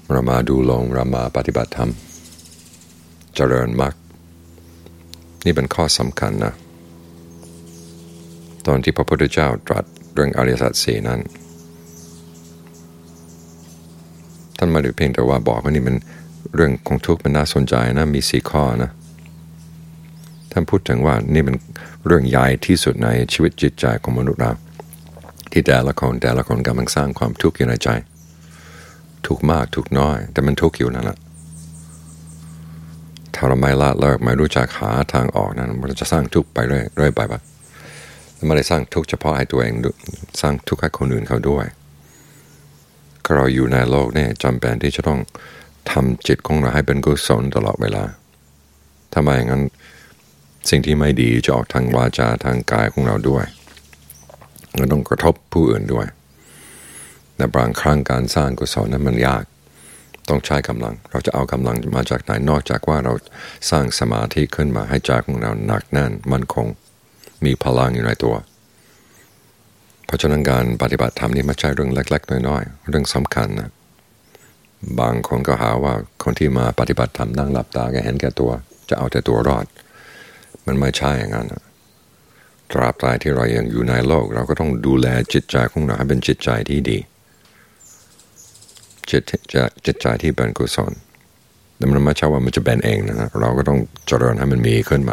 เรามาดูลงเรามาปฏิบัติธรรมเจริญมรรคนี่เป็นข้อสำคัญนะตอนที่พระพุทธเจ้าตรัสเรื่องอริยสัจสี่นั้นท่านไม่ได้เพียงแต่ว่าบอกว่านี่มันเรื่องของทุกข์มันน่าสนใจนะมี4ข้อนะท่านพูดถึงว่านี่เป็นเรื่องใหญ่ที่สุดในชีวิตจิตใจของมนุษย์เราที่แต่ละคนกำลังสร้างความทุกข์อยู่ในใจทุกข์มากทุกข์น้อยแต่มันทุกข์อยู่นั่นแหละถ้าเราไม่ละเลิกไม่รู้จักหาทางออกนั้นมันจะสร้างทุกข์ไปเรื่อยไปไม่ได้สร้างทุกข์เฉพาะให้ตัวเองสร้างทุกข์ให้คนอื่นเขาด้วยเราอยู่ในโลกนี่จำเป็นที่จะต้องทำจิตของเราให้เป็นกุศลตลอดเวลาถ้าไม่อย่างนั้นสิ่งที่ไม่ดีจะออกทางวาจาทางกายของเราด้วยเราต้องกระทบผู้อื่นด้วยแต่บางครั้งการสร้างกุศลนั้นมันยากต้องใช้กำลังเราจะเอากำลังมาจากไหนนอกจากว่าเราสร้างสมาธิขึ้นมาให้ใจของเราหนักแน่นมั่นคงมีพลังอยู่ในตัวเพราะฉะนั้นการปฏิบัติธรรมนี่ไม่ใช่เรื่องเล็กๆน้อยๆเรื่องสำคัญนะบางคนก็หาว่าคนที่มาปฏิบัติธรรมนั่งหลับตาก็เห็นแก่ตัวจะเอาแต่ตัวรอดมันไม่ใช่อย่างนั้นตราบใดที่เรายังอยู่ในโลกเราก็ต้องดูแลจิตใจของเราให้เป็นจิตใจที่ดีจิตใจที่เป็นกุศลแต่มันไม่ใช่ว่ามันจะเป็นเองนะเราก็ต้องเจริญให้มันมีขึ้นมา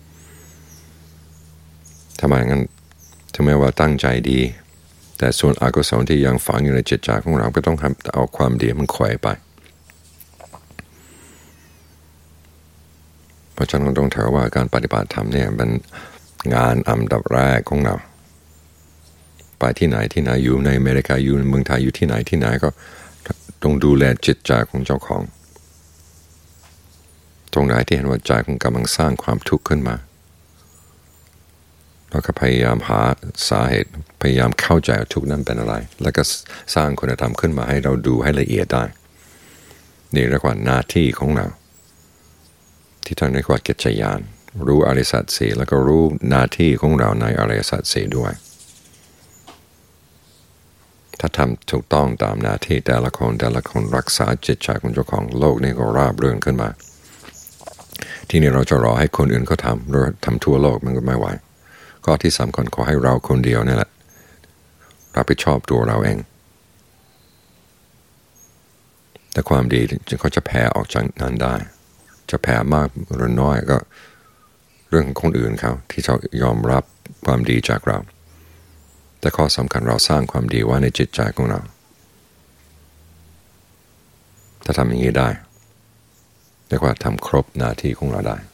ทำไมงั้นถึงแม้ว่าตั้งใจดีแต่ส่วนอกุศลที่ยังฝังอยู่ในจิตใจของเราก็ต้องเอาความดีมันแขวไปเพราะฉะนั้นต้องถือว่าการปฏิบัติธรรมเนี่ยเป็นงานอันดับแรกของเราไปที่ไหนอยู่ในอเมริกาอยู่ในเมืองไทยอยู่ที่ไหนก็ต้องดูแลจิตใจของเจ้าของตรงไหนที่เห็นว่าใจของกำลังสร้างความทุกข์ขึ้นมาเราก็พยายามหาสาเหตุพยายามเข้าใจทุกข์นั้นเป็นอะไรแล้วก็สร้างคุณธรรมขึ้นมาให้เราดูให้ละเอียดได้นี่เรียกว่าหน้าที่ของเราที่ท่านเรียกว่ากิจญาณรู้อริยสัจสี่แล้วก็รู้หน้าที่ของเราในอริยสัจสี่ด้วยถ้าทำถูกต้องตามหน้าที่แต่ละคนรักษาจิตใจของเจ้าของโลกนี่ก็ราบรื่นขึ้นมาที่นี่เราจะรอให้คนอื่นเขาทำหรือทำทั่วโลกมันก็ไม่ไหวก็ที่สำคัญขอให้เราคนเดียวนี่แหละรับผิดชอบตัวเราเองแต่ความดีเขาจะแผ่ออกจากนั้นได้จะแผ่มากหรือน้อยก็เรื่องของคนอื่นเขาที่จะยอมรับความดีจากเราแต่ข้อสำคัญเราสร้างความดีไว้ในจิตใจของเราถ้าทำอย่างนี้ได้เรียกว่าทำครบหน้าที่ของเราได้